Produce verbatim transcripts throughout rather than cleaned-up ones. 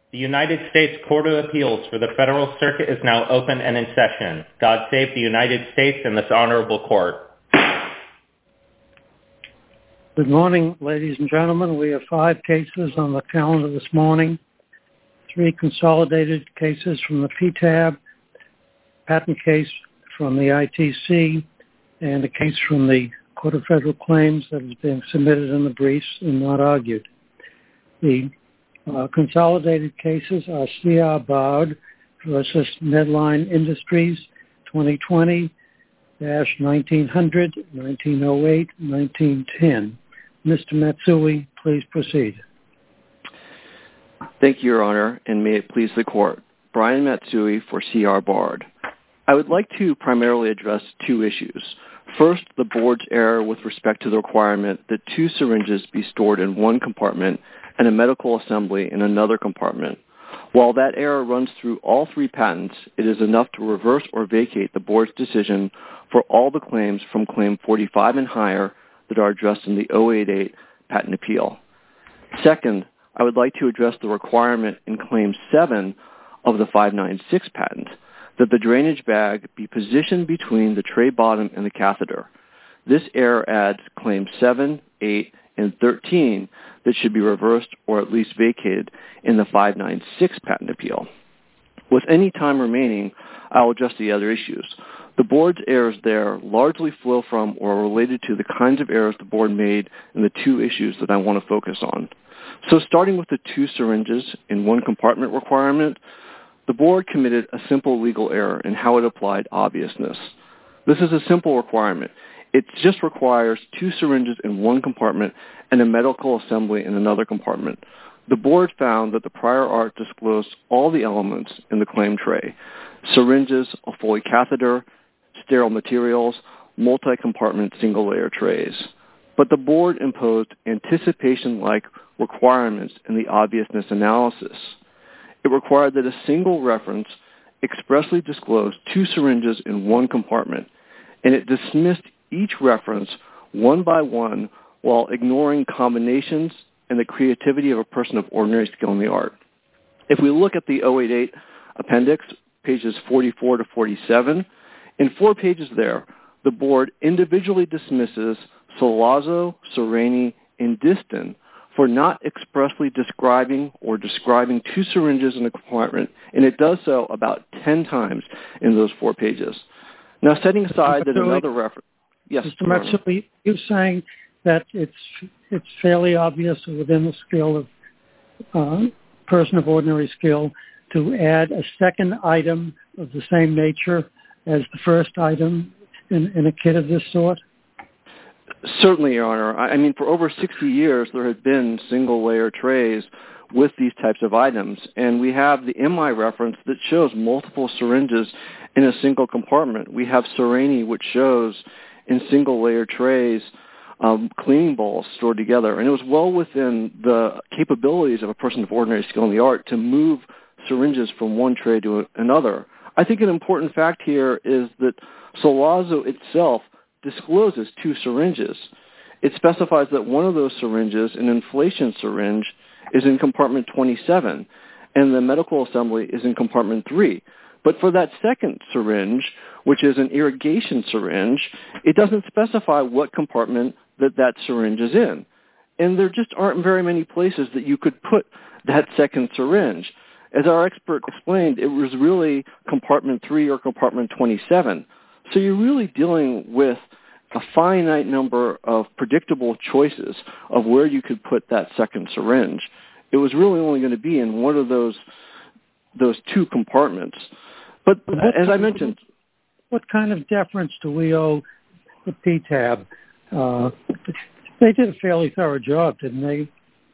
The United States Court of Appeals for the Federal Circuit is now open and in session. God save the United States and this honorable court. Good morning, ladies and gentlemen. We have five cases on the calendar this morning. Three consolidated cases from the P T A B, patent case from the I T C, and a case from the Court of Federal Claims that has been submitted in the briefs and not argued. The uh, consolidated cases are C R Bard versus Medline Industries, twenty twenty dash nineteen hundred, nineteen oh eight, nineteen ten. Mister Matsui, please proceed. Thank you, Your Honor, and may it please the Court. Brian Matsui for C R Bard. I would like to primarily address two issues. First, the Board's error with respect to the requirement that two syringes be stored in one compartment and a medical assembly in another compartment. While that error runs through all three patents, it is enough to reverse or vacate the Board's decision for all the claims from Claim forty-five and higher that are addressed in the oh eight eight patent appeal. Second, I would like to address the requirement in Claim seven of the five ninety-six patent that the drainage bag be positioned between the tray bottom and the catheter. This error adds Claims seven, eight, and thirteen that should be reversed or at least vacated in the five ninety-six patent appeal. With any time remaining, I will address the other issues. The Board's errors there largely flow from or are related to the kinds of errors the Board made in the two issues that I want to focus on. So starting with the two syringes in one compartment requirement, the Board committed a simple legal error in how it applied obviousness. This is a simple requirement. It just requires two syringes in one compartment and a medical assembly in another compartment. The Board found that the prior art disclosed all the elements in the claim tray: syringes, a Foley catheter, sterile materials, multi-compartment single-layer trays. But the Board imposed anticipation-like requirements in the obviousness analysis. It required that a single reference expressly disclose two syringes in one compartment, and it dismissed each reference one by one while ignoring combinations and the creativity of a person of ordinary skill in the art. If we look at the oh eight eight appendix, pages forty-four to forty-seven, in four pages there, the Board individually dismisses Sollozzo, Sereni, and Distin for not expressly describing or describing two syringes in a compartment, and it does so about ten times in those four pages. Now, setting aside that another reference... Yes, Mister Matsui, you're saying that it's it's fairly obvious within the skill of uh, person of ordinary skill to add a second item of the same nature as the first item in, in a kit of this sort? Certainly, Your Honor. I mean, for over sixty years, there have been single-layer trays with these types of items, and we have the M I reference that shows multiple syringes in a single compartment. We have Sereni, which shows in single-layer trays um, cleaning bowls stored together, and it was well within the capabilities of a person of ordinary skill in the art to move syringes from one tray to another. I think an important fact here is that Sollozzo itself discloses two syringes. It specifies that one of those syringes, an inflation syringe, is in compartment twenty-seven, and the medical assembly is in compartment three. But for that second syringe, which is an irrigation syringe, it doesn't specify what compartment that that syringe is in. And there just aren't very many places that you could put that second syringe. As our expert explained, it was really compartment three or compartment twenty-seven. So you're really dealing with a finite number of predictable choices of where you could put that second syringe. It was really only going to be in one of those those two compartments. But as I mentioned... What kind of deference do we owe the P T A B? Uh, they did a fairly thorough job, didn't they?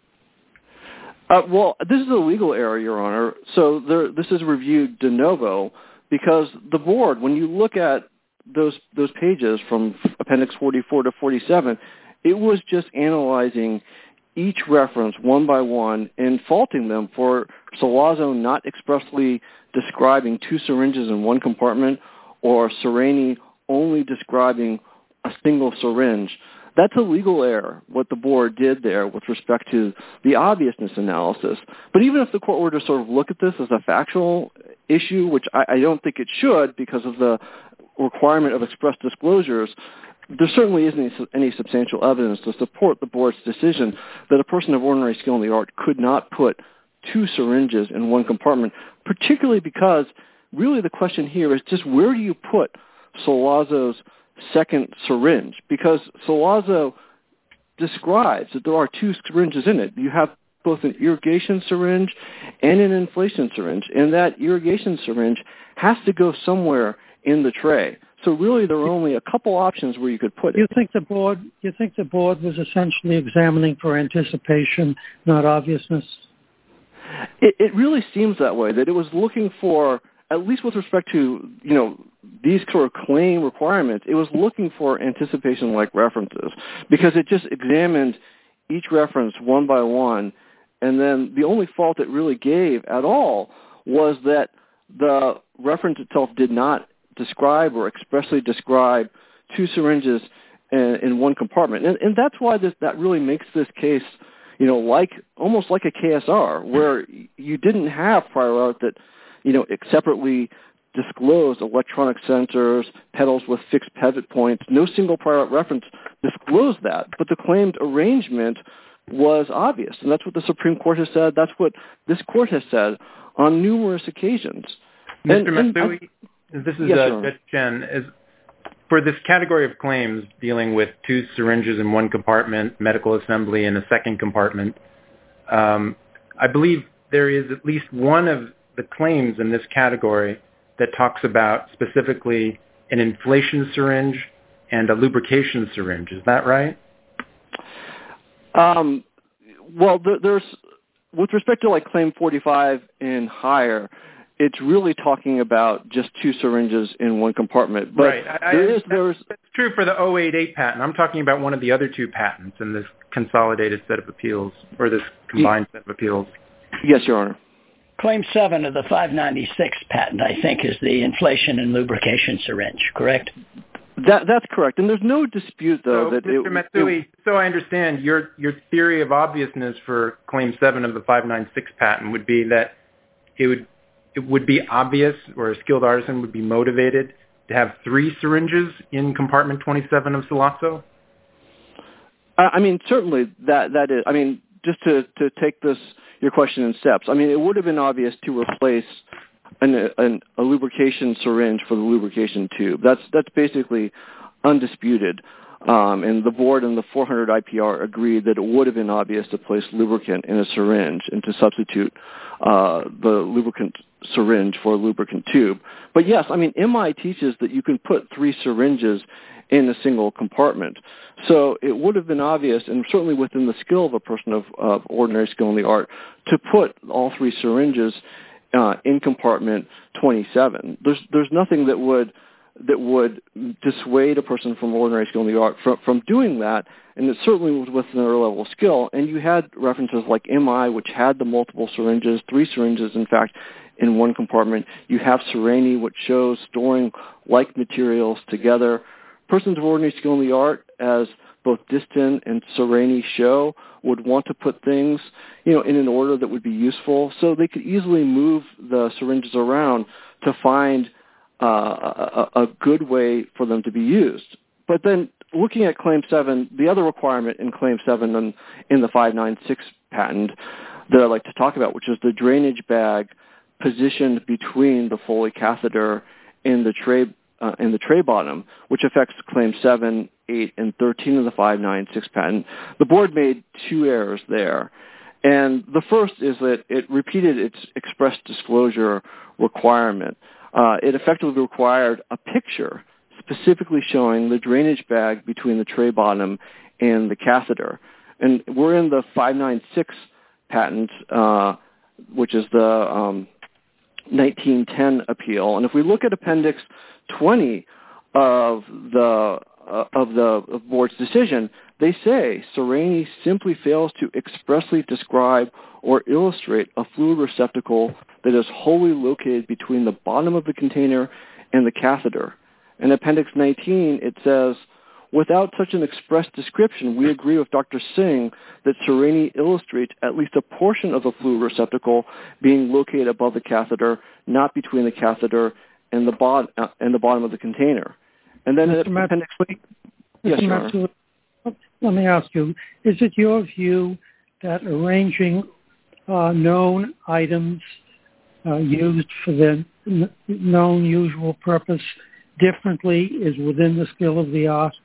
Uh, well, this is a legal error, Your Honor. So there, this is reviewed de novo because the Board, when you look at those those pages from Appendix forty-four to forty-seven, it was just analyzing each reference one by one and faulting them for Sollozzo not expressly describing two syringes in one compartment or Sereni only describing a single syringe. That's a legal error, what the board did there with respect to the obviousness analysis. But even if the court were to sort of look at this as a factual issue, which I, I don't think it should because of the requirement of express disclosures, there certainly isn't any, any substantial evidence to support the board's decision that a person of ordinary skill in the art could not put two syringes in one compartment, particularly because really the question here is just where do you put Sollazzo's second syringe? Because Sollazzo describes that there are two syringes in it. You have both an irrigation syringe and an inflation syringe, and that irrigation syringe has to go somewhere in the tray. So really, there are only a couple options where you could put it. You think the board? You think the board was essentially examining for anticipation, not obviousness? It, it really seems that way. That it was looking for, at least with respect to you know these sort of claim requirements, it was looking for anticipation-like references because it just examined each reference one by one, and then the only fault it really gave at all was that the reference itself did not describe or expressly describe two syringes in, in one compartment. And, and that's why this, that really makes this case, you know, like almost like a K S R, where you didn't have prior art that, you know, separately disclosed electronic sensors, pedals with fixed pivot points. No single prior art reference disclosed that, but the claimed arrangement was obvious. And that's what the Supreme Court has said. That's what this court has said on numerous occasions. Mister Matsui, this is yes, uh, Judge Chen. Is, for this category of claims dealing with two syringes in one compartment, medical assembly in a second compartment, um, I believe there is at least one of the claims in this category that talks about specifically an inflation syringe and a lubrication syringe. Is that right? Um, well, there's, with respect to like claim forty-five and higher, it's really talking about just two syringes in one compartment. But right. I, there I, is, there's... That's true for the oh eight eight patent. I'm talking about one of the other two patents in this consolidated set of appeals, or this combined set of appeals. Yes, Your Honor. Claim seven of the five ninety-six patent, I think, is the inflation and lubrication syringe, correct? That, that's correct. And there's no dispute, though, so, that Mister it... Matsui, it, so I understand your, your theory of obviousness for Claim seven of the five ninety-six patent would be that it would it would be obvious, or a skilled artisan would be motivated to have three syringes in compartment twenty-seven of Sollazzo? I mean, certainly that that is... I mean, just to, to take this, your question in steps, I mean, it would have been obvious to replace an, an, a lubrication syringe for the lubrication tube. That's, that's basically undisputed. Um, and the board and the four hundred I P R agreed that it would have been obvious to place lubricant in a syringe and to substitute uh, the lubricant syringe for a lubricant tube. But yes, I mean, M I teaches that you can put three syringes in a single compartment. So it would have been obvious, and certainly within the skill of a person of, of ordinary skill in the art, to put all three syringes uh, in compartment twenty-seven. There's there's nothing that would that would dissuade a person from ordinary skill in the art from, from doing that, and it certainly was within their level of skill. And you had references like M I, which had the multiple syringes, three syringes, in fact, in one compartment. You have Sereni, which shows storing like materials together. Persons of ordinary skill in the art, as both Distin and Sereni show, would want to put things, you know, in an order that would be useful, so they could easily move the syringes around to find Uh, a, a good way for them to be used. But then looking at Claim seven, the other requirement in Claim seven and in the five ninety-six patent that I'd like to talk about, which is the drainage bag positioned between the Foley catheter and the tray uh, and the tray bottom, which affects Claim seven, eight, and thirteen of the five ninety-six patent. The board made two errors there. And the first is that it repeated its express disclosure requirement. Uh, it effectively required a picture specifically showing the drainage bag between the tray bottom and the catheter. And we're in the five ninety-six patent, uh, which is the um, nineteen ten appeal. And if we look at Appendix twenty of the uh, of the of board's decision, they say Sereni simply fails to expressly describe or illustrate a fluid receptacle that is wholly located between the bottom of the container and the catheter. In Appendix nineteen, it says, without such an express description, we agree with Doctor Singh that Sereni illustrates at least a portion of the fluid receptacle being located above the catheter, not between the catheter and the, bod- uh, and the bottom of the container. And then Mister appendix... Yes, Your Honor. Let me ask you, is it your view that arranging uh, known items uh, used for their n- known usual purpose differently is within the skill of the art?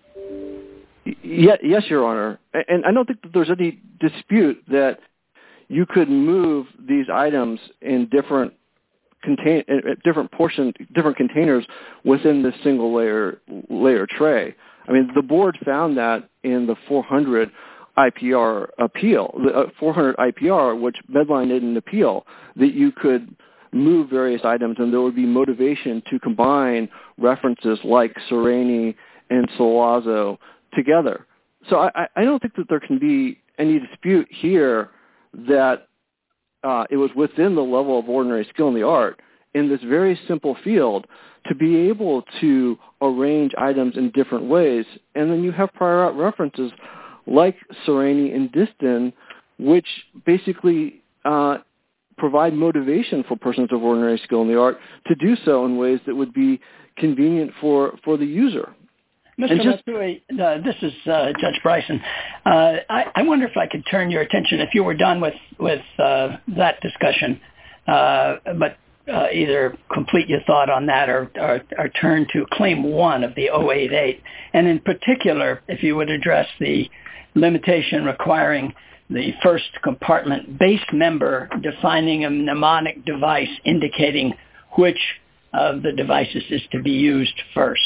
Yeah, yes, Your Honor. And I don't think that there's any dispute that you could move these items in different contain different portion, different containers within the single layer layer tray. I mean, the board found that in the four hundred I P R appeal, the uh, four hundred I P R, which Medline didn't appeal, that you could move various items and there would be motivation to combine references like Sereni and Sollozzo together. So I, I don't think that there can be any dispute here that uh, it was within the level of ordinary skill in the art in this very simple field to be able to arrange items in different ways. And then you have prior art references like Sereni and Distin, which basically uh, provide motivation for persons of ordinary skill in the art to do so in ways that would be convenient for, for the user. Mister Just, Matsui, uh, this is uh, Judge Bryson. Uh, I, I wonder if I could turn your attention, if you were done with, with uh, that discussion, uh, but uh, either complete your thought on that or, or, or turn to Claim one of the oh eight eight, and in particular, if you would address the limitation requiring the first compartment base member defining a mnemonic device indicating which of the devices is to be used first.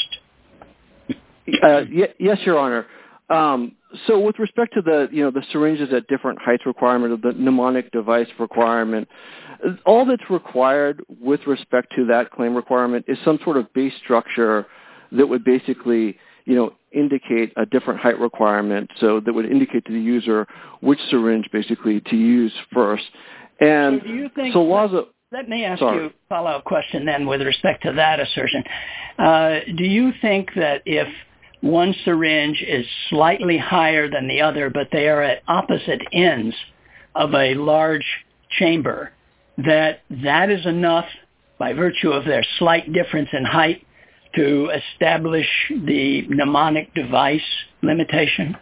Uh, y- yes, Your Honor. Um, so with respect to the, you know, the syringes at different heights requirement of the mnemonic device requirement, all that's required with respect to that claim requirement is some sort of base structure that would basically, you know, indicate a different height requirement, so that would indicate to the user which syringe basically to use first. And so do you think Sollozzo... Let me ask Sorry. you a follow-up question then with respect to that assertion. Uh, do you think that if one syringe is slightly higher than the other, but they are at opposite ends of a large chamber, that that is enough by virtue of their slight difference in height to establish the mnemonic device limitation?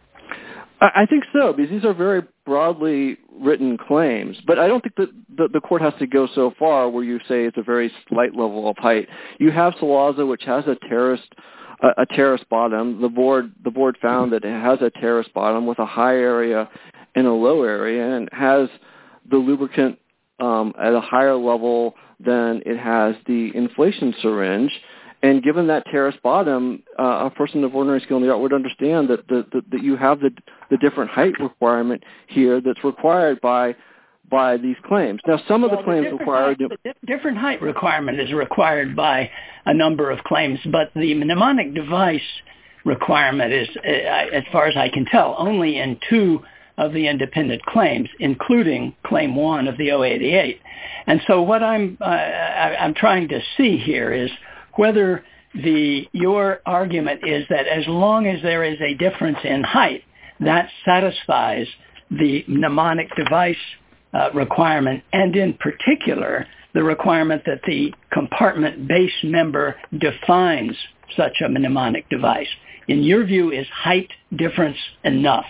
I think so, because these are very broadly written claims. But I don't think that the, the court has to go so far where you say it's a very slight level of height. You have Sollozzo, which has a terraced a, a terrace bottom. The board the board found that it has a terrace bottom with a high area and a low area, and has the lubricant um, at a higher level than it has the inflation syringe. And given that terrace bottom, uh, a person of ordinary skill in the art would understand that the, the, that you have the the different height requirement here that's required by by these claims. Now, some of well, the claims the require... Height, the different height requirement is required by a number of claims, but the mnemonic device requirement is, uh, as far as I can tell, only in two of the independent claims, including Claim one of the oh eighty-eight. And so what I'm uh, I, I'm trying to see here is whether the your argument is that as long as there is a difference in height, that satisfies the mnemonic device uh, requirement, and in particular, the requirement that the compartment base member defines such a mnemonic device. In your view, is height difference enough?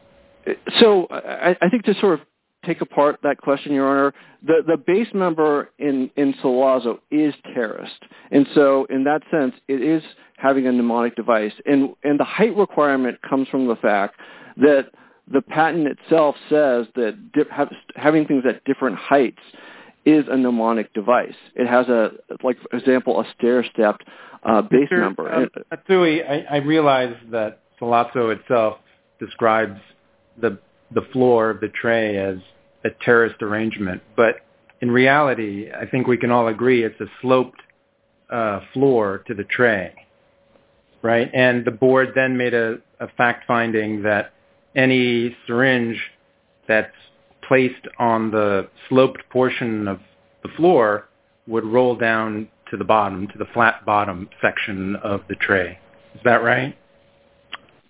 So I, I think to sort of take apart that question, Your Honor, the, the base member in, in Sollozzo is terraced. And so in that sense, it is having a mnemonic device. And, and the height requirement comes from the fact that the patent itself says that di- have, having things at different heights is a mnemonic device. It has a, like, for example, a stair-stepped uh, base Mister member. Um, Matsui, I, I realize that Sollozzo itself describes the the floor of the tray as a terraced arrangement, but in reality, I think we can all agree it's a sloped uh, floor to the tray, right? And the board then made a, a fact finding that any syringe that's placed on the sloped portion of the floor would roll down to the bottom, to the flat bottom section of the tray. Is that right?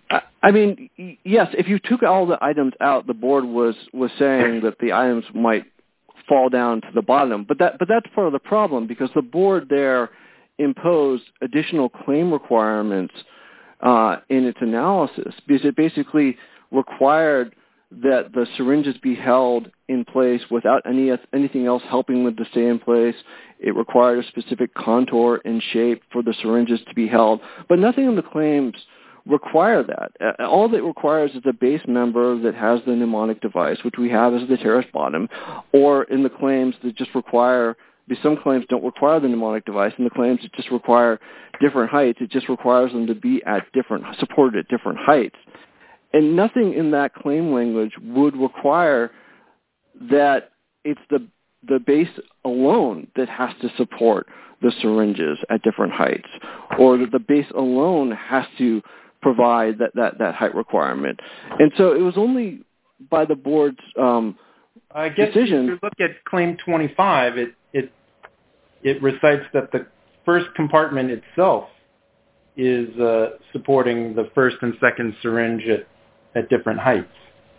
I, I mean, yes, if you took all the items out, the board was, was saying that the items might fall down to the bottom. But that but that's part of the problem, because the board there imposed additional claim requirements uh, in its analysis, because it basically required that the syringes be held in place without any anything else helping them to stay in place. It required a specific contour and shape for the syringes to be held, but nothing in the claims require that. All that requires is a base member that has the mnemonic device, which we have as the terrace bottom, or in the claims that just require, because some claims don't require the mnemonic device, and the claims that just require different heights, it just requires them to be at different, supported at different heights. And nothing in that claim language would require that it's the the base alone that has to support the syringes at different heights, or that the base alone has to provide that, that, that height requirement. And so it was only by the board's um, I guess decision. If you look at Claim twenty-five, it, it, it recites that the first compartment itself is uh, supporting the first and second syringe at, at different heights,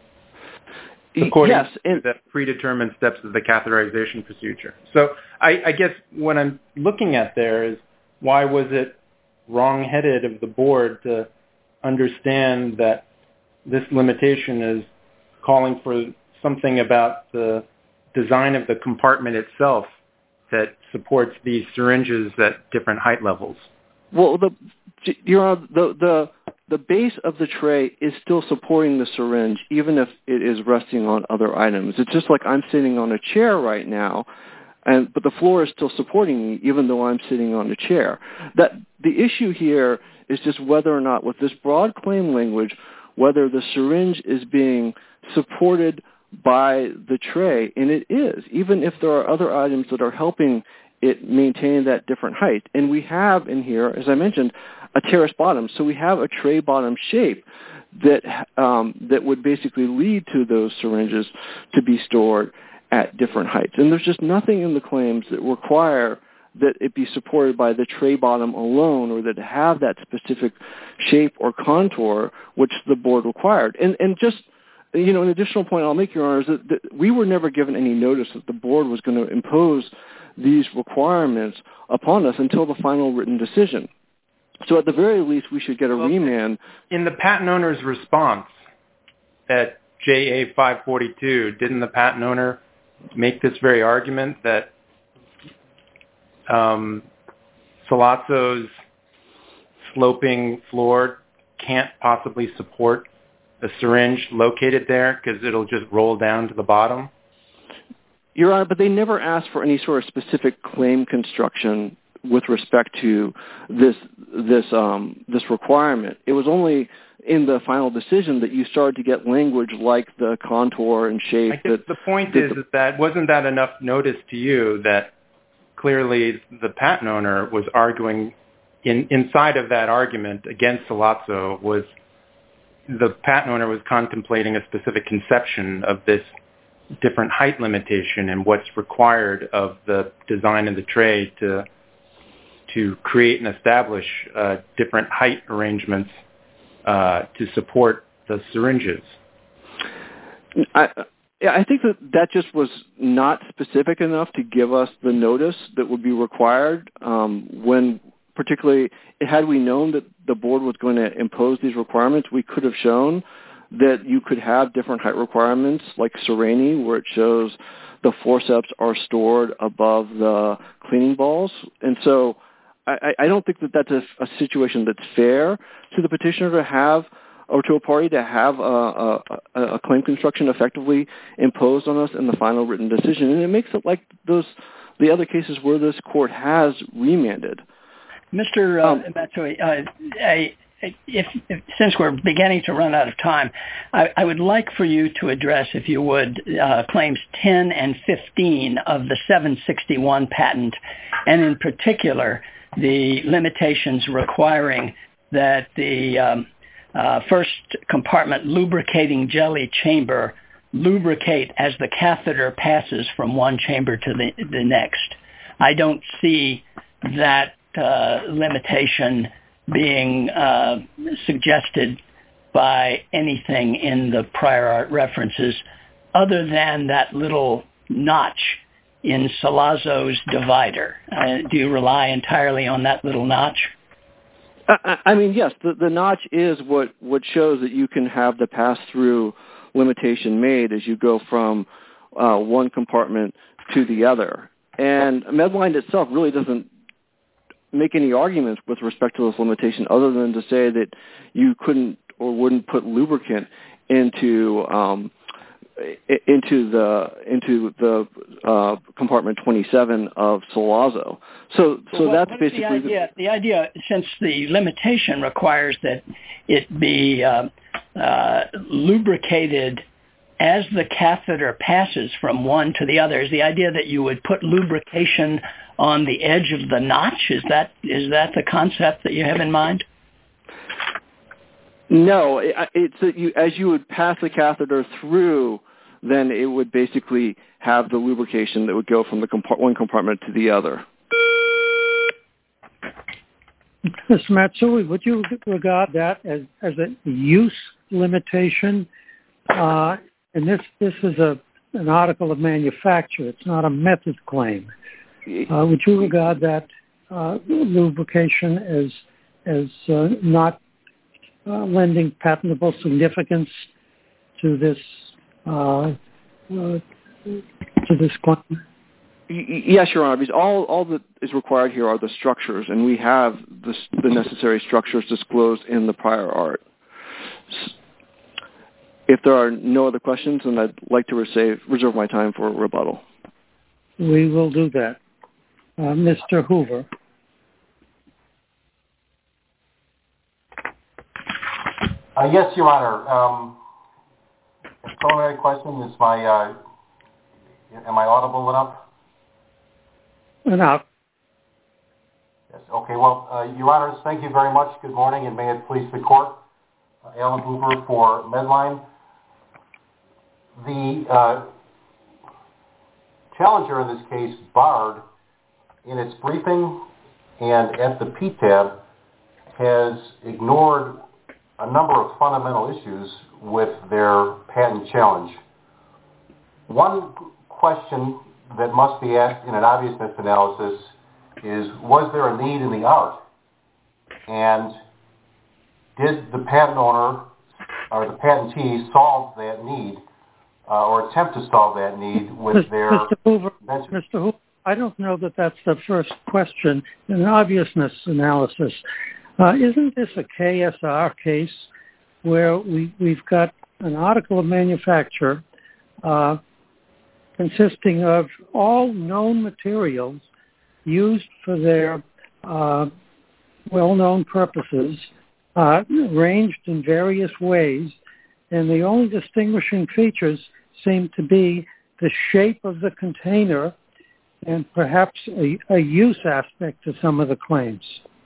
according yes, and- to the predetermined steps of the catheterization procedure. So I, I guess what I'm looking at there is, why was it wrong-headed of the board to understand that this limitation is calling for something about the design of the compartment itself that supports these syringes at different height levels? Well, the Your Honor, the the the base of the tray is still supporting the syringe, even if it is resting on other items. It's just like I'm sitting on a chair right now, and but the floor is still supporting me, even though I'm sitting on a chair. That the issue here is just whether or not, with this broad claim language, whether the syringe is being supported by the tray, and it is, even if there are other items that are helping it maintain that different height. And we have in here, as I mentioned, a terrace bottom. So we have a tray bottom shape that um, that would basically lead to those syringes to be stored at different heights. And there's just nothing in the claims that require that it be supported by the tray bottom alone, or that have that specific shape or contour which the board required. And and just, you know, an additional point I'll make, Your Honor, is that, that we were never given any notice that the board was going to impose these requirements upon us until the final written decision. So at the very least, we should get a well, remand. In the patent owner's response at J A five forty-two, didn't the patent owner make this very argument that um, Sollozzo's sloping floor can't possibly support a syringe located there because it'll just roll down to the bottom? Your Honor, but they never asked for any sort of specific claim construction with respect to this this um, this requirement. It was only in the final decision that you started to get language like the contour and shape. I guess that, the point that is the, that wasn't that enough notice to you that clearly the patent owner was arguing in, inside of that argument against Sollozzo was the patent owner was contemplating a specific conception of this different height limitation and what's required of the design of the tray to to create and establish uh, different height arrangements uh, to support the syringes. I, I think that that just was not specific enough to give us the notice that would be required um, when, particularly, had we known that the board was going to impose these requirements, we could have shown that you could have different height requirements like Sereni, where it shows the forceps are stored above the cleaning balls. And so I, I don't think that that's a, a situation that's fair to the petitioner to have, or to a party to have a, a, a claim construction effectively imposed on us in the final written decision. And it makes it like those the other cases where this court has remanded. Mister Uh, um, Matsui, uh, I, If, if, since we're beginning to run out of time, I, I would like for you to address, if you would, uh, claims ten and fifteen of the seven sixty-one patent, and in particular, the limitations requiring that the um, uh, first compartment lubricating jelly chamber lubricate as the catheter passes from one chamber to the, the next. I don't see that uh, limitation being uh, suggested by anything in the prior art references other than that little notch in Sollazzo's divider? Uh, do you rely entirely on that little notch? I, I mean, yes, the, the notch is what, what shows that you can have the pass-through limitation made as you go from uh, one compartment to the other. And Medline itself really doesn't make any arguments with respect to this limitation other than to say that you couldn't or wouldn't put lubricant into um, into the into the uh, compartment twenty-seven of Sollazzo. So so well, that's what basically the idea. The idea, since the limitation requires that it be uh, uh, lubricated as the catheter passes from one to the other, is the idea that you would put lubrication on the edge of the notch? Is that is that the concept that you have in mind? No, it, it's that you, as you would pass the catheter through, then it would basically have the lubrication that would go from the compart- one compartment to the other. Mister Matsui, would you regard that as, as a use limitation? Uh, and this this is a an article of manufacture. It's not a method claim. Uh, would you regard that uh, lubrication as as uh, not uh, lending patentable significance to this uh, uh, to this claim? Yes, Your Honor, because all, all that is required here are the structures, and we have the, the necessary structures disclosed in the prior art. If there are no other questions, then I'd like to reserve, reserve my time for rebuttal. We will do that. Uh, Mister Hoover. Uh, yes, Your Honor. Um, a preliminary question is my, uh, am I audible enough? Enough. Yes. Okay. Well, uh, Your Honors, thank you very much. Good morning, and may it please the Court. Uh, Alan Hoover for Medline. The uh, challenger in this case, Bard, in its briefing and at the P TAB, has ignored a number of fundamental issues with their patent challenge. One question that must be asked in an obviousness analysis is, was there a need in the art? And did the patent owner or the patentee solve that need uh, or attempt to solve that need with Mister their Mister Hoover, invention? Mister Hoover, I don't know that that's the first question in an obviousness analysis. Uh, isn't this a K S R case where we, we've got an article of manufacture uh, consisting of all known materials used for their uh, well-known purposes, uh, arranged in various ways, and the only distinguishing features seem to be the shape of the container and perhaps a, a use aspect to some of the claims?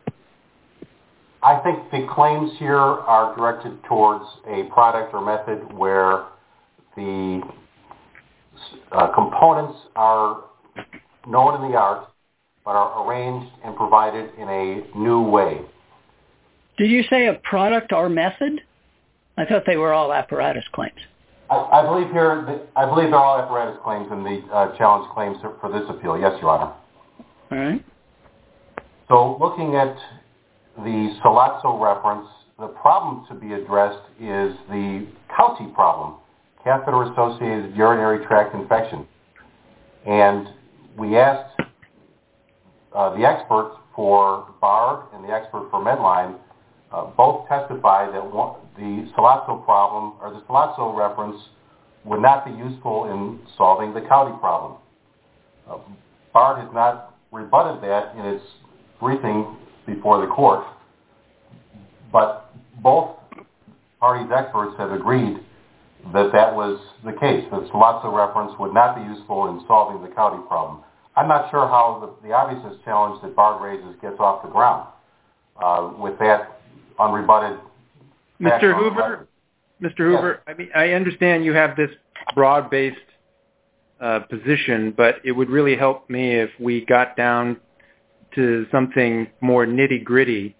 I think the claims here are directed towards a product or method where the uh, components are known in the art but are arranged and provided in a new way. Did you say a product or method? I thought they were all apparatus claims. I, I believe here, that, I believe they're all apparatus claims in the uh, challenge claims for this appeal. Yes, Your Honor. All right. So looking at the Sollazzo reference, the problem to be addressed is the Couty problem, catheter-associated urinary tract infection. And we asked uh, the expert for Bard and the expert for Medline uh, both testified that one, the Sollazzo problem, or the Sollazzo reference, would not be useful in solving the Couty problem. Uh, Bard has not rebutted that in its briefing before the court, but both parties' experts have agreed that that was the case, that Sollazzo reference would not be useful in solving the Couty problem. I'm not sure how the, the obviousness challenge that Bard raises gets off the ground uh, with that unrebutted. Mister Hoover, Mister Hoover, yes. I mean, I understand you have this broad-based uh, position, but it would really help me if we got down to something more nitty-gritty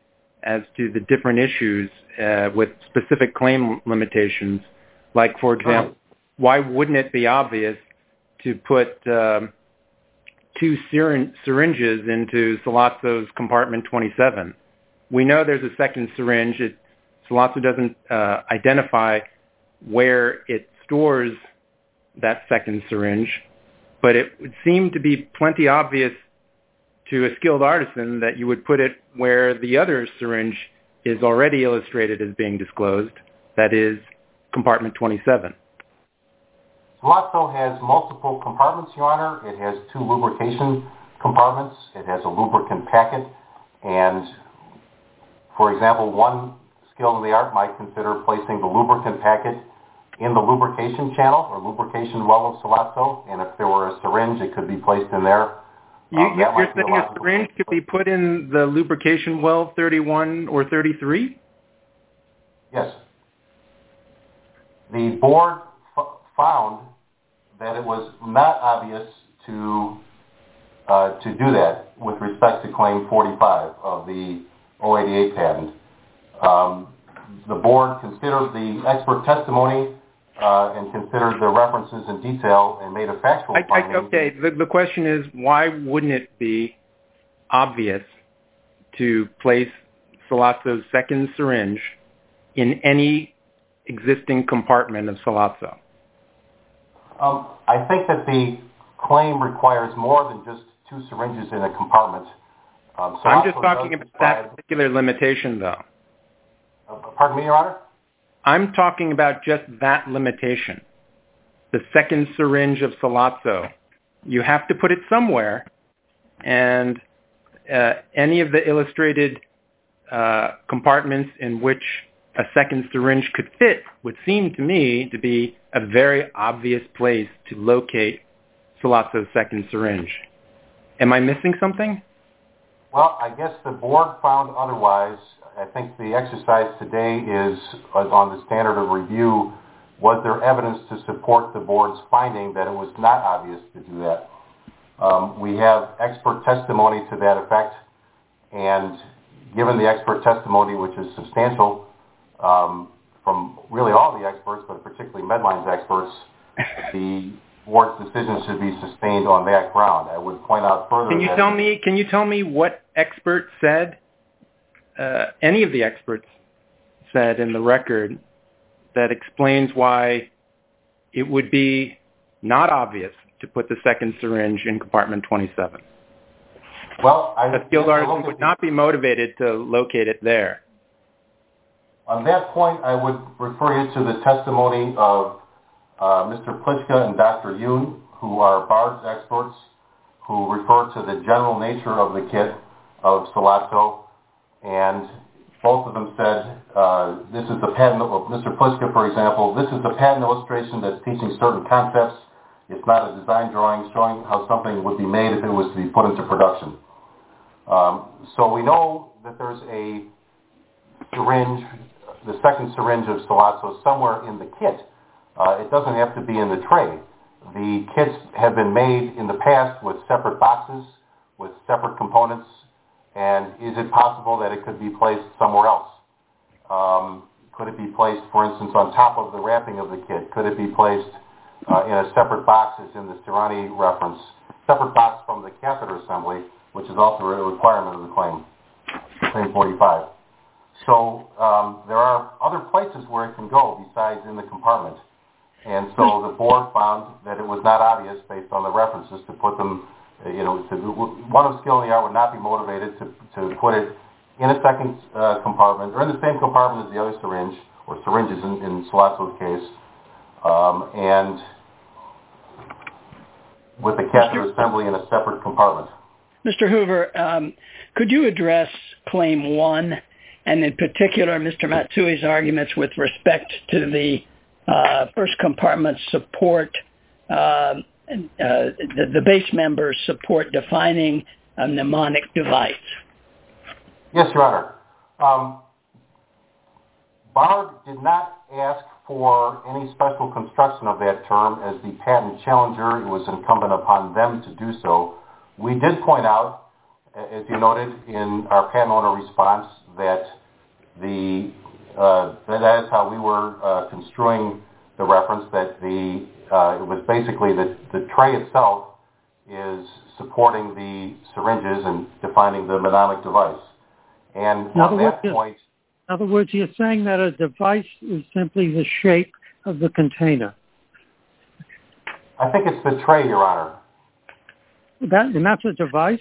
as to the different issues uh, with specific claim limitations. Like, for example, why wouldn't it be obvious to put um, two syring- syringes into Sollozzo's compartment twenty-seven? We know there's a second syringe. It, Sollozzo doesn't uh, identify where it stores that second syringe, but it would seem to be plenty obvious to a skilled artisan that you would put it where the other syringe is already illustrated as being disclosed, that is, compartment twenty-seven. Sollozzo has multiple compartments, Your Honor. It has two lubrication compartments. It has a lubricant packet. And, for example, one skilled in the art might consider placing the lubricant packet in the lubrication channel or lubrication well of Sollozzo. And if there were a syringe, it could be placed in there. You, um, you're saying a syringe could be put in the lubrication well thirty-one or thirty-three? Yes. The board f- found that it was not obvious to uh, to do that with respect to Claim forty-five of the oh eighty-eight patent. Um, the board considered the expert testimony uh, and considered the references in detail and made a factual I, finding. I, okay, the, the question is, why wouldn't it be obvious to place Sollozzo's second syringe in any existing compartment of Sollozzo? Um, I think that the claim requires more than just two syringes in a compartment. Um, I'm just talking about that particular limitation, though. Uh, pardon me, Your Honor? I'm talking about just that limitation, the second syringe of Sollozzo. You have to put it somewhere, and uh, any of the illustrated uh, compartments in which a second syringe could fit would seem to me to be a very obvious place to locate Sollozzo's second syringe. Am I missing something? Well, I guess the board found otherwise. I think the exercise today is uh, on the standard of review. Was there evidence to support the board's finding that it was not obvious to do that? Um, we have expert testimony to that effect, and given the expert testimony, which is substantial, Um, from really all the experts, but particularly Medline's experts, the board's decision should be sustained on that ground. I would point out further. Can you that tell me? Can you tell me what expert said? Uh, any of the experts said in the record that explains why it would be not obvious to put the second syringe in compartment twenty-seven. Well, I, a skilled artisan would not be motivated to locate it there. On that point, I would refer you to the testimony of uh, Mister Plichka and Doctor Yoon, who are BARD's experts, who refer to the general nature of the kit of Sollozzo, and both of them said, uh, this is the patent, of Mister Plichka, for example, this is the patent illustration that's teaching certain concepts. It's not a design drawing showing how something would be made if it was to be put into production. Um, so we know that there's a syringe, the second syringe of Sollozzo somewhere in the kit. Uh, it doesn't have to be in the tray. The kits have been made in the past with separate boxes, with separate components, and is it possible that it could be placed somewhere else? Um, could it be placed, for instance, on top of the wrapping of the kit? Could it be placed uh, in a separate box, as in the Sirani reference, separate box from the catheter assembly, which is also a requirement of the claim, Claim forty-five. So um, there are other places where it can go besides in the compartment. And so the board found that it was not obvious, based on the references, to put them, you know, to, one of skill in the art would not be motivated to, to put it in a second uh, compartment, or in the same compartment as the other syringe, or syringes in, in Sollozzo's case, um, and with the catheter assembly in a separate compartment. Mister Hoover, um, could you address Claim one, and in particular Mister Matsui's arguments with respect to the uh, first compartment support, uh, uh, the, the base members support defining a mnemonic device? Yes, Your Honor. Um, BARD did not ask for any special construction of that term. As the patent challenger, it was incumbent upon them to do so. We did point out, as you noted in our patent owner response, that the uh, that is how we were uh, construing the reference, that the uh, it was basically that the tray itself is supporting the syringes and defining the mnemonic device. And in on words, that point... In other words, you're saying that a device is simply the shape of the container. I think it's the tray, Your Honor. That, and that's a device?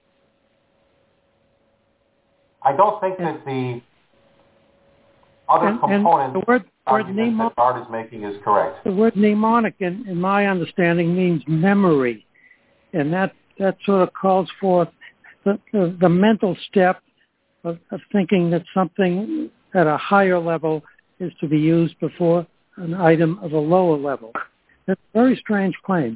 I don't think and, that the other and, component and the word, word argument that Bard is making is correct. The word mnemonic, in, in my understanding, means memory. And that, that sort of calls forth the, the, the mental step of, of thinking that something at a higher level is to be used before an item of a lower level. That's a very strange claim.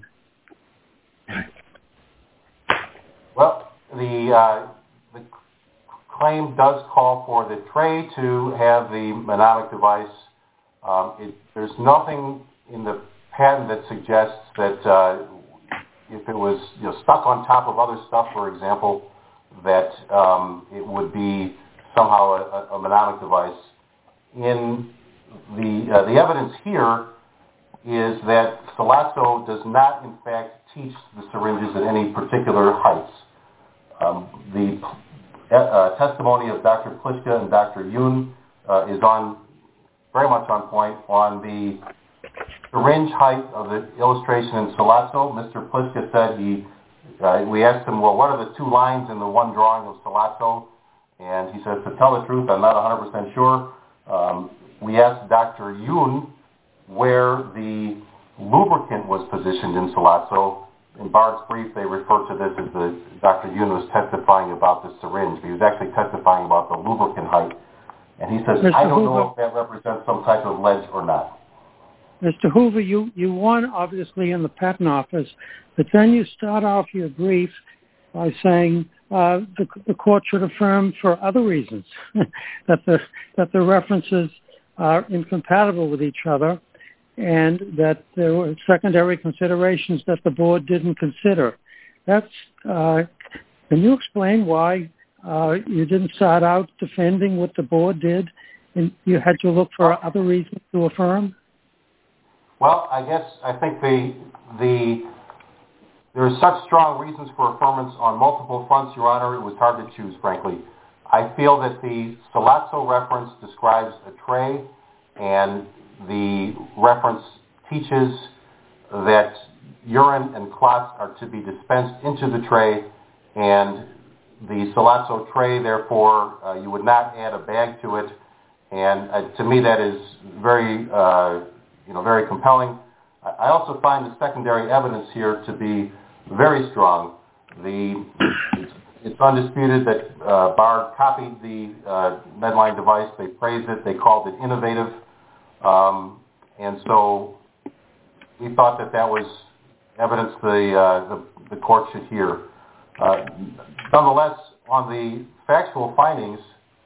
Well, the, uh, the claim does call for the tray to have the mnemonic device. Um, it, there's nothing in the patent that suggests that uh, if it was you know, stuck on top of other stuff, for example, that um, it would be somehow a, a mnemonic device. In the uh, the evidence here is that Sollozzo does not, in fact, teach the syringes at any particular heights. Um, the uh, testimony of Doctor Pliska and Doctor Yoon uh, is on very much on point on the syringe height of the illustration in Sollozzo. Mister Pliska said he, uh, we asked him, well, what are the two lines in the one drawing of Sollozzo? And he said, to tell the truth, I'm not one hundred percent sure. Um, we asked Doctor Yoon where the lubricant was positioned in Sollozzo. In Bard's brief, they refer to this as the Doctor Yoon was testifying about the syringe. He was actually testifying about the lubricant height. And he says, Mister I don't Hoover, know if that represents some type of ledge or not. Mister Hoover, you, you won, obviously, in the patent office, but then you start off your brief by saying uh, the, the court should affirm for other reasons, that the that the references are incompatible with each other, and that there were secondary considerations that the board didn't consider. That's uh, can you explain why uh, you didn't start out defending what the board did, and you had to look for other reasons to affirm? Well, I guess I think the the there are such strong reasons for affirmance on multiple fronts, Your Honor, it was hard to choose, frankly. I feel that the Sollozzo reference describes a tray, and the reference teaches that urine and clots are to be dispensed into the tray, and the Sollozzo tray, therefore, uh, you would not add a bag to it. And uh, to me, that is very, uh, you know, very compelling. I also find the secondary evidence here to be very strong. The it's, it's undisputed that uh, Bard copied the uh, Medline device. They praised it. They called it innovative. Um, and so we thought that that was evidence the, uh, the, the court should hear. Uh, nonetheless, on the factual findings,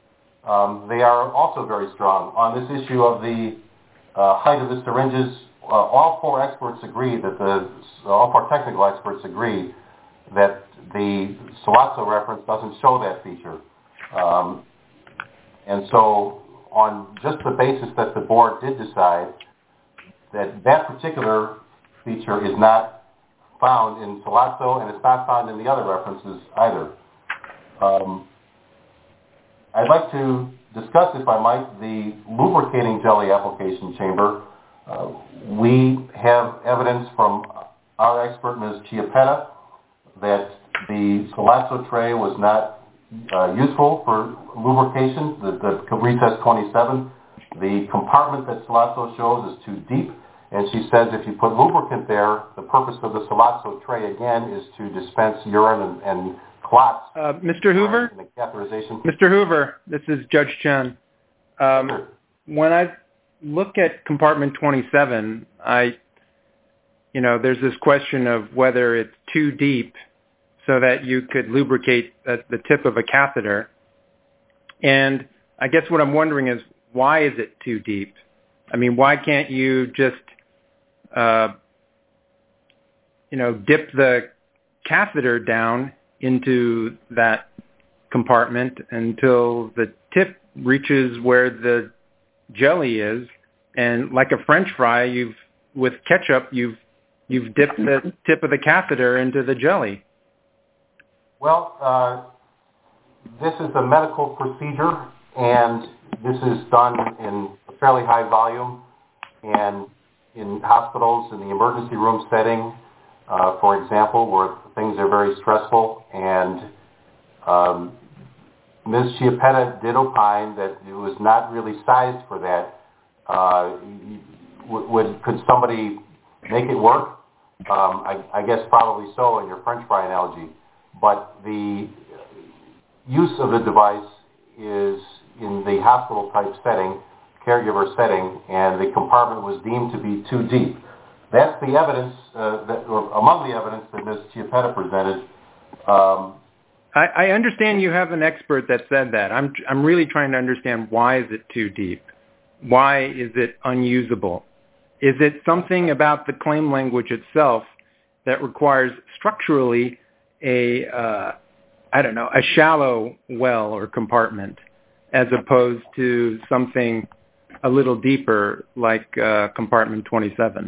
um, they are also very strong. On this issue of the uh, height of the syringes, uh, all four experts agree that the, all four technical experts agree that the Sollozzo reference doesn't show that feature. Um, and so on just the basis that the board did decide that that particular feature is not found in Sollozzo, and it's not found in the other references either. Um, I'd like to discuss, if I might, the lubricating jelly application chamber. Uh, we have evidence from our expert, Miz Chiappetta, that the Sollozzo tray was not uh, useful for lubrication, the, the recess twenty-seven. The compartment that Sollozzo shows is too deep, and she says if you put lubricant there, the purpose of the Sollozzo tray, again, is to dispense urine and, and clots. Uh, Mister Hoover? In the catheterization. Mister Hoover, this is Judge Chen. Um, sure. When I look at compartment twenty-seven, I, you know, there's this question of whether it's too deep so that you could lubricate at the tip of a catheter. And I guess what I'm wondering is, why is it too deep? I mean, why can't you just, uh, you know, dip the catheter down into that compartment until the tip reaches where the jelly is, and like a French fry, you've with ketchup, you've you've dipped the tip of the catheter into the jelly. Well, uh, this is a medical procedure, and this is done in a fairly high volume, and in hospitals, in the emergency room setting, uh, for example, where things are very stressful, and um, Miz Chiappetta did opine that it was not really sized for that. Uh, would, could somebody make it work? Um, I, I guess probably so in your French fry analogy. But the use of the device is in the hospital-type setting, caregiver setting, and the compartment was deemed to be too deep. That's the evidence, uh, that, or among the evidence that Miz Chiappetta presented. Um, I, I understand you have an expert that said that. I'm I'm really trying to understand, why is it too deep? Why is it unusable? Is it something about the claim language itself that requires structurally a, uh, I don't know, a shallow well or compartment, as opposed to something a little deeper like uh, compartment twenty-seven?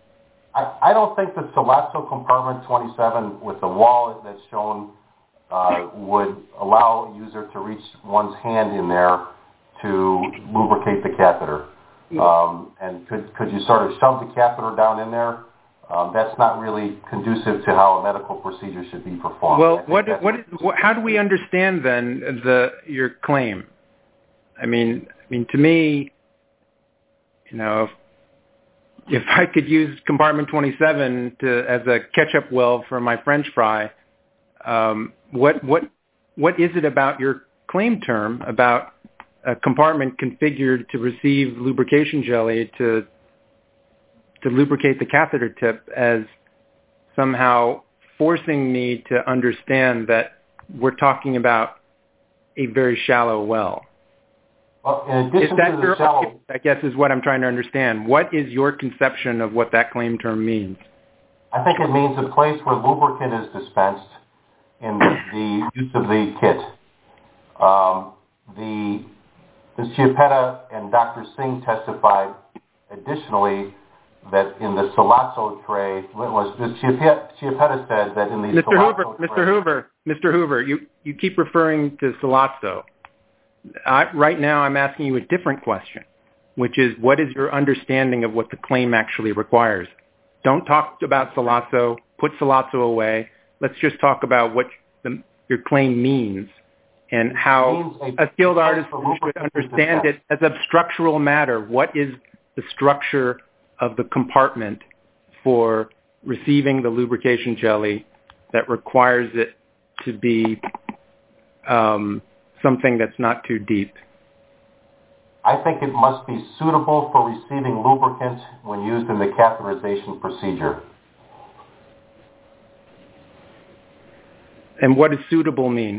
I, I don't think the Sollozzo compartment twenty-seven with the wall that's shown uh, would allow a user to reach one's hand in there to lubricate the catheter. Um, and could, could you sort of shove the catheter down in there? Um, that's not really conducive to how a medical procedure should be performed. Well, what, what, what, how do we understand then the your claim? I mean, I mean, to me, you know, if, if I could use compartment twenty-seven to as a ketchup well for my French fry, um, what what what is it about your claim term about a compartment configured to receive lubrication jelly to to lubricate the catheter tip as somehow forcing me to understand that we're talking about a very shallow well? Well, in addition is that to the your, shallow, I guess is what I'm trying to understand. What is your conception of what that claim term means? I think it means a place where lubricant is dispensed in the, the use of the kit. Um, the Miz Chiappetta and Doctor Singh testified additionally that in the Sollozzo tray, was Miz Chiappetta said that in the Mister Sollozzo Hoover, tray, Mister Hoover, Mister Hoover, you, you keep referring to Sollozzo. I, right now I'm asking you a different question, which is, what is your understanding of what the claim actually requires? Don't talk about Sollozzo. Put Sollozzo away. Let's just talk about what the, your claim means and how a, a skilled artist should understand it as a structural matter. What is the structure of the compartment for receiving the lubrication jelly that requires it to be um, something that's not too deep? I think it must be suitable for receiving lubricant when used in the catheterization procedure. And what does suitable mean?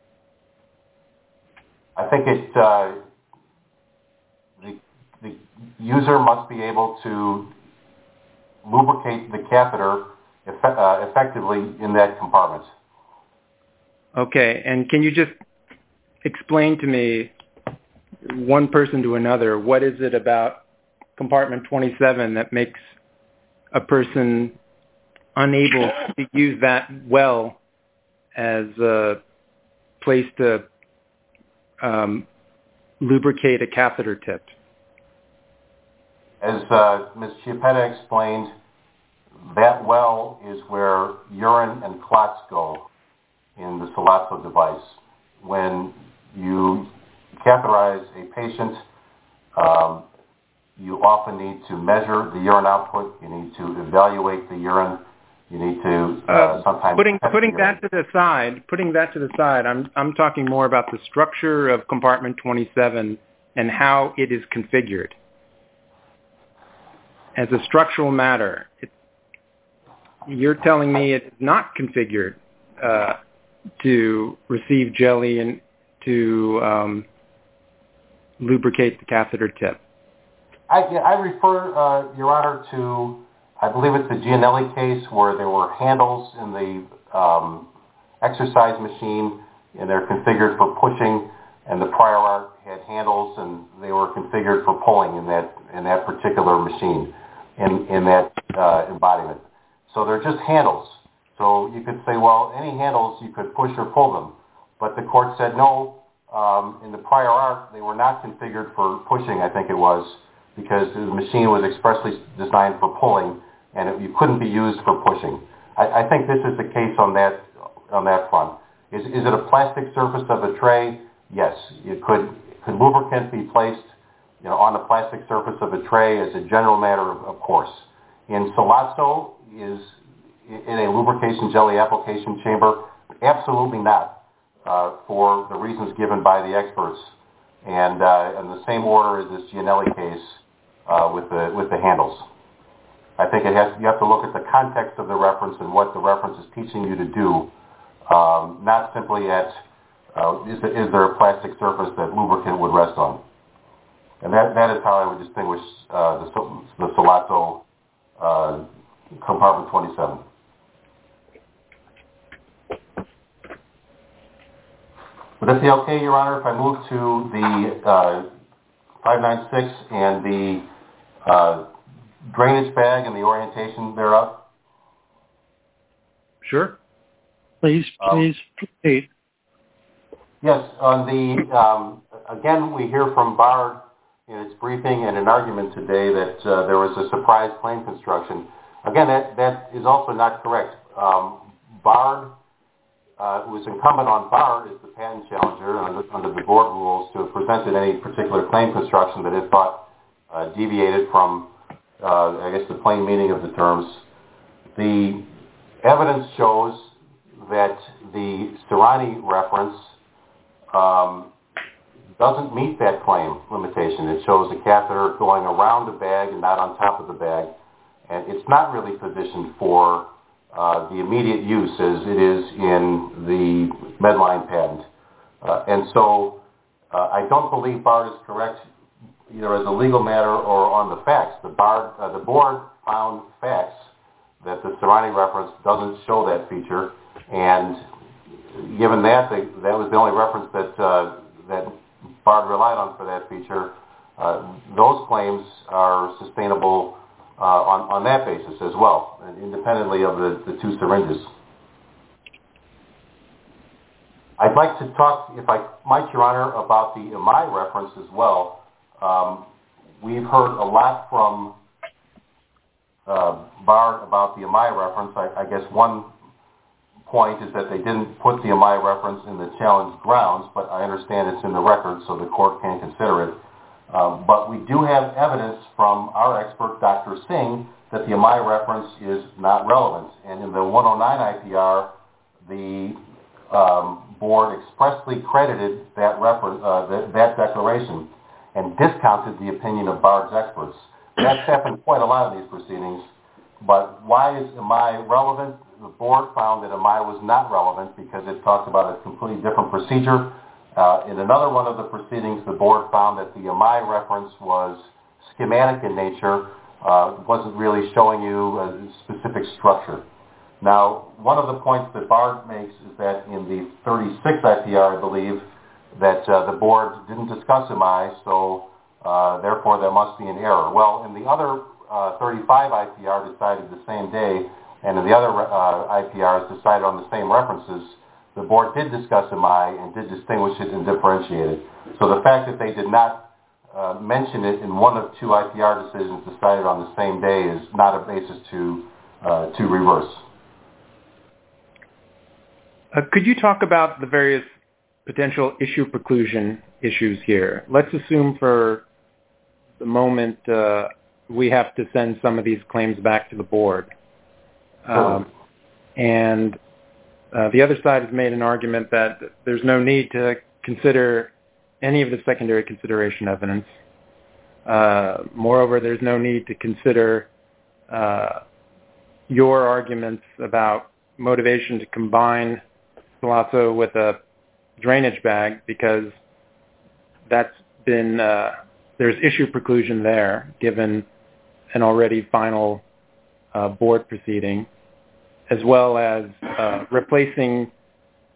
I think it, uh, the, the user must be able to lubricate the catheter eff- uh, effectively in that compartment. Okay, and can you just explain to me, one person to another, what is it about compartment twenty-seven that makes a person unable to use that well as a place to um, lubricate a catheter tip? As uh, Miz Chiappetta explained, that well is where urine and clots go in the Sollozzo device. When you catheterize a patient, um, you often need to measure the urine output. You need to evaluate the urine. You need to uh, uh, sometimes putting test putting the that to the side. Putting that to the side. I'm I'm talking more about the structure of compartment twenty-seven and how it is configured as a structural matter. It, you're telling me it's not configured uh, to receive jelly and to um, lubricate the catheter tip. I, I refer, uh, Your Honor, to, I believe it's the Gianelli case where there were handles in the um, exercise machine and they're configured for pushing, and the prior art had handles, and they were configured for pulling in that in that particular machine, in, in that uh, embodiment. So they're just handles. So you could say, well, any handles, you could push or pull them. But the court said, no, um, in the prior art, they were not configured for pushing, I think it was, because the machine was expressly designed for pulling, and it, you couldn't be used for pushing. I, I think this is the case on that on that front. Is, is it a plastic surface of a tray? Yes. It could, could lubricant be placed you know, on the plastic surface of a tray as a general matter, of, of course. In Sollozzo, is in a lubrication jelly application chamber? Absolutely not, uh, for the reasons given by the experts. And uh, in the same order as this Gianelli case uh, with the with the handles. I think it has. You have to look at the context of the reference and what the reference is teaching you to do, um, not simply at uh, is, there, is there a plastic surface that lubricant would rest on. And that, that is how I would distinguish uh, the, the Sollozzo uh, compartment twenty-seven. Would that be okay, Your Honor, if I move to the uh, five ninety-six and the uh, drainage bag and the orientation thereof? Sure. Please, please um, proceed. Yes, on the, um, again, we hear from Bard in its briefing and an argument today that uh, there was a surprise claim construction. Again, that, that is also not correct. Um, Bard, uh, who is incumbent on Bard, is the patent challenger under, under the board rules to have presented any particular claim construction that it thought uh, deviated from, uh, I guess, the plain meaning of the terms. The evidence shows that the Serrani reference um, doesn't meet that claim limitation. It shows a catheter going around the bag and not on top of the bag. And it's not really positioned for uh, the immediate use as it is in the Medline patent. Uh, and so uh, I don't believe Bard is correct either as a legal matter or on the facts. The, Bard, uh, the board found facts that the Serrani reference doesn't show that feature. And given that, they, that was the only reference that uh, that Bard relied on for that feature. Uh, those claims are sustainable uh, on, on that basis as well, and independently of the, the two syringes. I'd like to talk, if I might, Your Honor, about the Imai reference as well. Um, we've heard a lot from uh, Bard about the Imai reference. I, I guess one point is that they didn't put the Imai reference in the challenge grounds, but I understand it's in the record, so the court can consider it. Um, but we do have evidence from our expert, Doctor Singh, that the Imai reference is not relevant. And in the one oh nine I P R, the um, board expressly credited that, refer- uh, that, that declaration and discounted the opinion of Bard's experts. That's happened quite a lot in these proceedings. But why is Imai relevant? The board found that Imai was not relevant because it talked about a completely different procedure. Uh, in another one of the proceedings, the board found that the Imai reference was schematic in nature, uh, wasn't really showing you a specific structure. Now, one of the points that Bard makes is that in the thirty-six I P R, I believe, that uh, the board didn't discuss Imai, so uh, therefore there must be an error. Well, in the other uh, thirty-five I P R decided the same day, and in the other uh, I P Rs decided on the same references, the board did discuss Imai and did distinguish it and differentiate it. So the fact that they did not uh, mention it in one of two I P R decisions decided on the same day is not a basis to uh, to reverse. Uh, could you talk about the various potential issue preclusion issues here? Let's assume for the moment uh, we have to send some of these claims back to the board. Um, and uh, the other side has made an argument that there's no need to consider any of the secondary consideration evidence. Uh, moreover, there's no need to consider uh, your arguments about motivation to combine Sollozzo with a drainage bag because that's been, uh, there's issue preclusion there given an already final Uh, board proceeding, as well as uh, replacing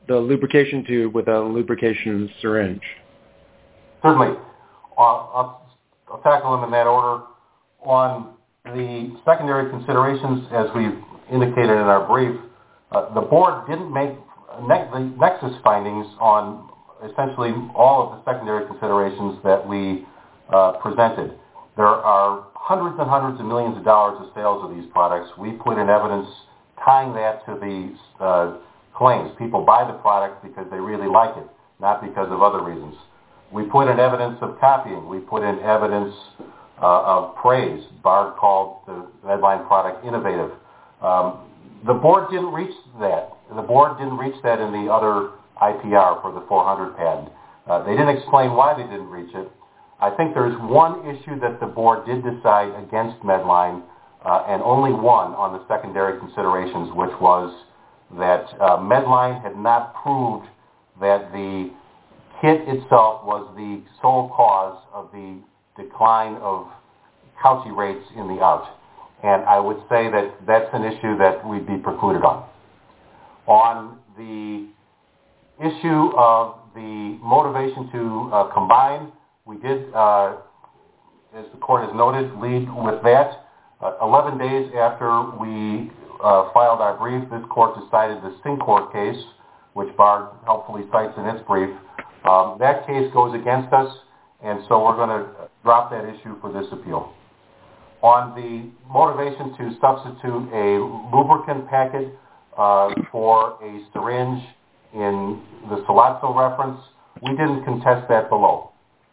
the lubrication tube with a lubrication syringe? Certainly. Uh, I'll, I'll tackle them in that order. On the secondary considerations, as we've indicated in our brief, uh, the board didn't make ne- the nexus findings on essentially all of the secondary considerations that we uh, presented. There are hundreds and hundreds of millions of dollars of sales of these products. We put in evidence tying that to the uh, claims. People buy the product because they really like it, not because of other reasons. We put in evidence of copying. We put in evidence uh, of praise. Bard called the Medline product innovative. Um, the board didn't reach that. The board didn't reach that in the other I P R for the four hundred patent. Uh, they didn't explain why they didn't reach it. I think there's one issue that the board did decide against Medline, uh, and only one on the secondary considerations, which was that uh, Medline had not proved that the kit itself was the sole cause of the decline of Cauchy rates in the out. And I would say that that's an issue that we'd be precluded on. On the issue of the motivation to uh, combine, we did, uh, as the court has noted, lead with that. Uh, eleven days after we uh, filed our brief, this court decided the Syncor case, which Bard helpfully cites in its brief. Um, that case goes against us, and so we're going to drop that issue for this appeal. On the motivation to substitute a lubricant packet uh, for a syringe in the Sollozzo reference, we didn't contest that below.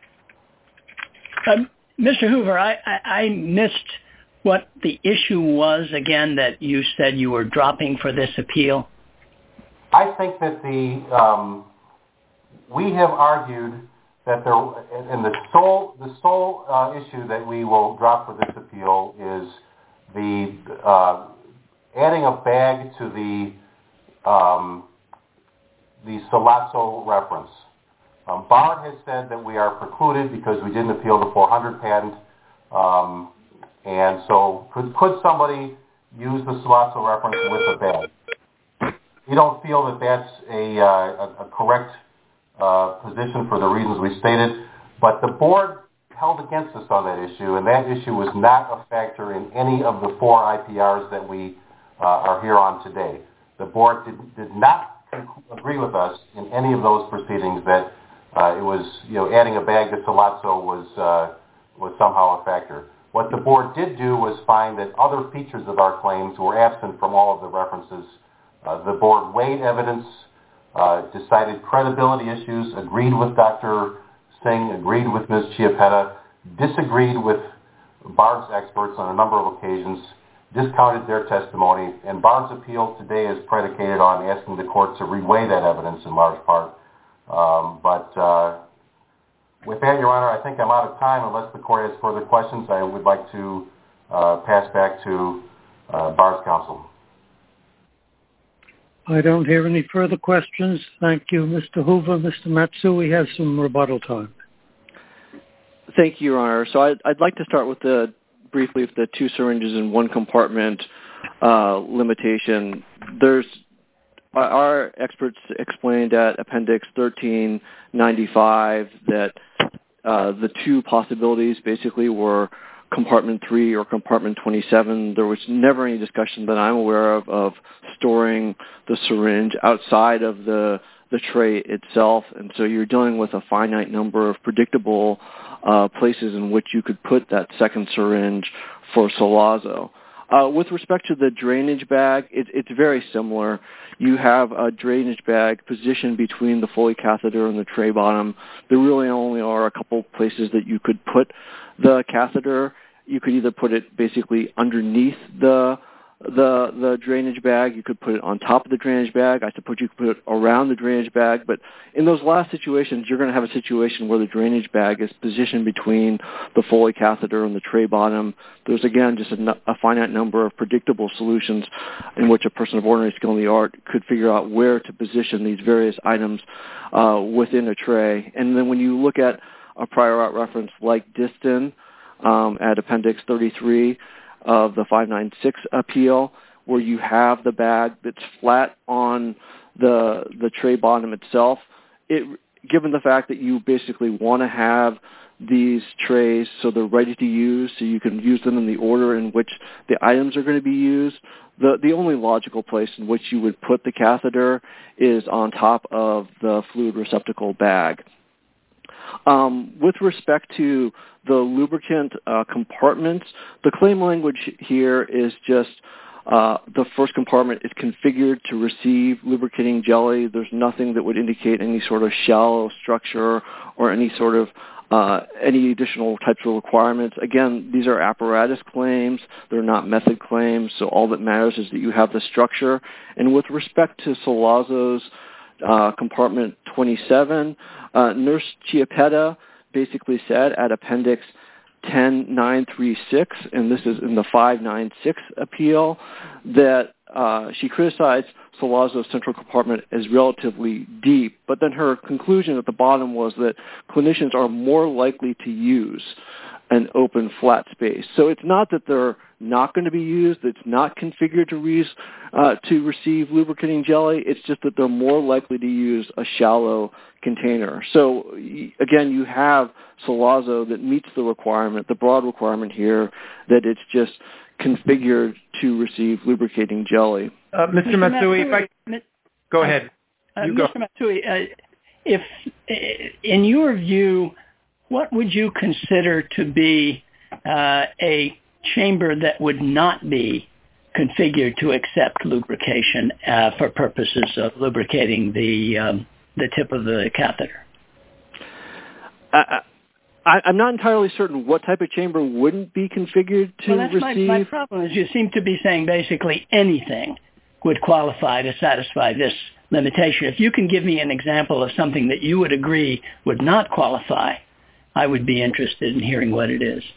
Um, Mister Hoover, I, I, I missed what the issue was again that you said you were dropping for this appeal. I think that the um, we have argued that there, and the sole the sole uh, issue that we will drop for this appeal is the uh, adding a bag to the um, the Sollozzo reference. Um, Bard has said that we are precluded because we didn't appeal the four hundred patent, um, and so could could somebody use the Sollozzo reference with a bag? We don't feel that that's a, uh, a, a correct uh, position for the reasons we stated, but the board held against us on that issue, and that issue was not a factor in any of the four I P Rs that we uh, are here on today. The board did, did not agree with us in any of those proceedings that uh, it was, you know, adding a bag to Sollozzo was uh, was somehow a factor. What the board did do was find that other features of our claims were absent from all of the references. Uh, the board weighed evidence, uh, decided credibility issues, agreed with Doctor Singh, agreed with Miz Chiappetta, disagreed with Bard's experts on a number of occasions, discounted their testimony, and Bard's appeal today is predicated on asking the court to reweigh that evidence in large part. Um, but uh, with that, Your Honor, I think I'm out of time. Unless the court has further questions, I would like to uh, pass back to uh, Bard's counsel. I don't hear any further questions. Thank you, Mister Hoover. Mister Matsui has some rebuttal time. Thank you, Your Honor. So I'd, I'd like to start with the briefly with the two syringes in one compartment uh, limitation. There's our experts explained at Appendix thirteen ninety-five that uh, the two possibilities basically were compartment three or compartment twenty-seven. There was never any discussion that I'm aware of of storing the syringe outside of the the tray itself, and so you're dealing with a finite number of predictable uh, places in which you could put that second syringe for Sollozzo. Uh, with respect to the drainage bag, it, it's very similar. You have a drainage bag positioned between the Foley catheter and the tray bottom. There really only are a couple places that you could put the catheter. You could either put it basically underneath the the the drainage bag. You could put it on top of the drainage bag. I suppose you could put it around the drainage bag. But in those last situations, you're going to have a situation where the drainage bag is positioned between the Foley catheter and the tray bottom. There's, again, just a, a finite number of predictable solutions in which a person of ordinary skill in the art could figure out where to position these various items uh, within a tray. And then when you look at a prior art reference like Distin um, at Appendix thirty-three, of the five ninety-six appeal, where you have the bag that's flat on the the tray bottom itself. It, given the fact that you basically want to have these trays so they're ready to use, so you can use them in the order in which the items are going to be used, the, the only logical place in which you would put the catheter is on top of the fluid receptacle bag. Um, with respect to the lubricant uh, compartments, the claim language here is just uh, the first compartment is configured to receive lubricating jelly. There's nothing that would indicate any sort of shallow structure or any sort of uh, any additional types of requirements. Again, these are apparatus claims. They're not method claims, so all that matters is that you have the structure. And with respect to Sollazzo's uh, compartment twenty-seven, uh, Nurse Chiappetta basically said at Appendix ten nine three six, and this is in the five nine six appeal, that uh, she criticized Sollazzo's central compartment as relatively deep, but then her conclusion at the bottom was that clinicians are more likely to use an open flat space. So it's not that they're not going to be used, it's not configured to, re- uh, to receive lubricating jelly, it's just that they're more likely to use a shallow container. So again, you have Sollazzo that meets the requirement, the broad requirement here, that it's just configured to receive lubricating jelly. Uh, Mister Matsui, if I... Go ahead. Uh, you go. Mister Matsui, uh, if, in your view, what would you consider to be uh, a chamber that would not be configured to accept lubrication uh, for purposes of lubricating the um, the tip of the catheter? I, I, I'm not entirely certain what type of chamber wouldn't be configured to well, that's receive. My, my problem is you seem to be saying basically anything would qualify to satisfy this limitation. If you can give me an example of something that you would agree would not qualify, I would be interested in hearing what it is.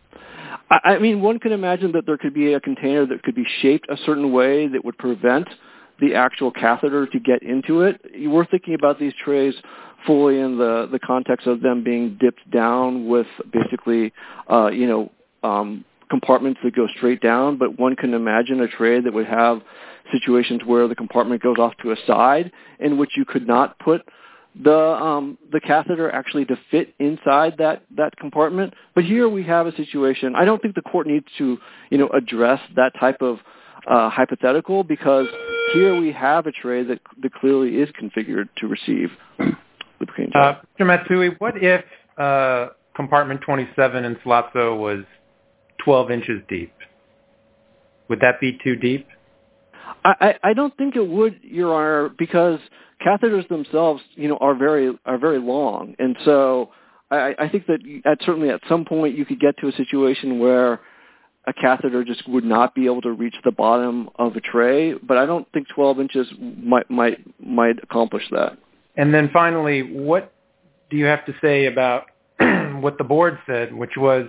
I mean, one can imagine that there could be a container that could be shaped a certain way that would prevent the actual catheter to get into it. We're thinking about these trays fully in the, the context of them being dipped down with basically, uh, you know, um, compartments that go straight down, but one can imagine a tray that would have situations where the compartment goes off to a side in which you could not put the um, the catheter actually to fit inside that, that compartment. But here we have a situation. I don't think the court needs to, you know, address that type of uh, hypothetical, because here we have a tray that, that clearly is configured to receive lubricating jelly. Uh, Mister Matsui, what if uh, compartment twenty-seven in Sollazzo was twelve inches deep? Would that be too deep? I, I don't think it would, Your Honor, because catheters themselves, you know, are very are very long, and so I, I think that at certainly at some point you could get to a situation where a catheter just would not be able to reach the bottom of a tray. But I don't think twelve inches might might might accomplish that. And then finally, what do you have to say about what the board said, which was,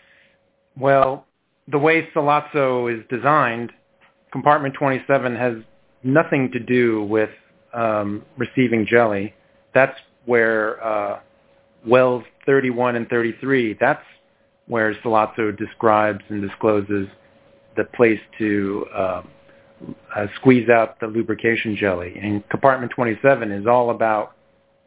well, the way Sollazzo is designed, compartment twenty-seven has nothing to do with um, receiving jelly. That's where uh, wells thirty-one and thirty-three, that's where Sollazzo describes and discloses the place to uh, uh, squeeze out the lubrication jelly. And compartment twenty-seven is all about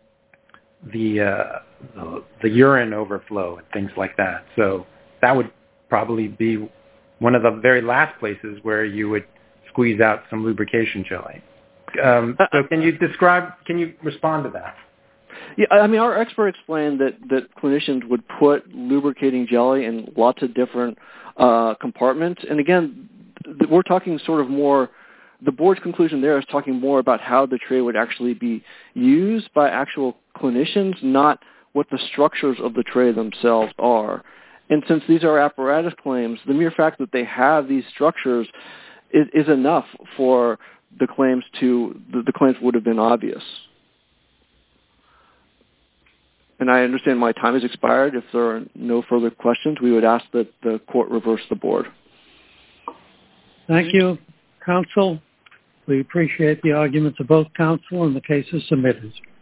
the, uh, the, the urine overflow and things like that. So that would probably be one of the very last places where you would squeeze out some lubrication jelly. Um, so can you describe, can you respond to that? Yeah, I mean, our expert explained that, that clinicians would put lubricating jelly in lots of different uh, compartments. And again, th- we're talking sort of more, the board's conclusion there is talking more about how the tray would actually be used by actual clinicians, not what the structures of the tray themselves are. And since these are apparatus claims, the mere fact that they have these structures is, is enough for the claims to, the, the claims would have been obvious. And I understand my time has expired. If there are no further questions, we would ask that the court reverse the board. Thank you, counsel. We appreciate the arguments of both counsel, and the case is submitted.